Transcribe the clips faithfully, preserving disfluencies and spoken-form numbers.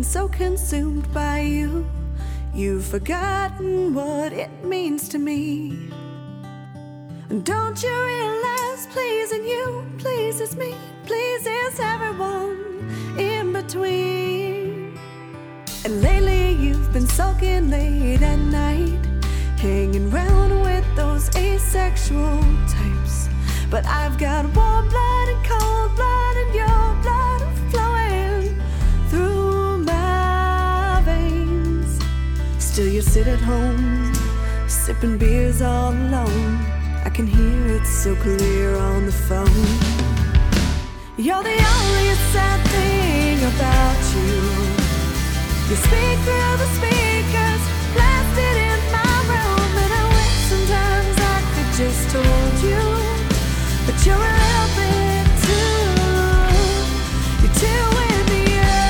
been so consumed by you, you've forgotten what it means to me. And don't you realize pleasing you pleases me, pleases everyone in between. And lately you've been sulking late at night, hanging round with those asexual types. But I've got warm blood and cold blood, and your blood flowing through my veins. Still you sit at home, sipping beers all alone. I can hear it so clear on the phone. You're the only sad thing about you. You speak through the speakers, blasted in my room. And I wish sometimes I could just hold you, but you're a little bit too, you're too in the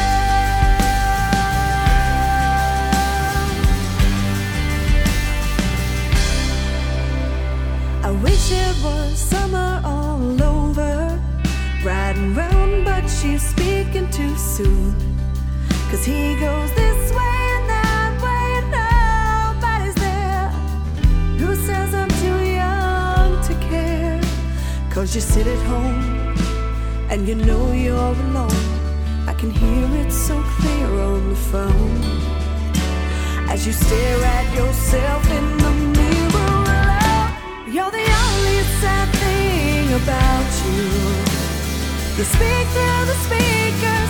air. I wish it was summer all over, riding round, but she's speaking too soon. Cause he goes this way and that way, and nobody's there. Who says I'm too young to care? Cause you sit at home and you know you're alone. I can hear it so clear on the phone as you stare at yourself in the mirror alone. You're the only sad thing about you. You speak through the speaker,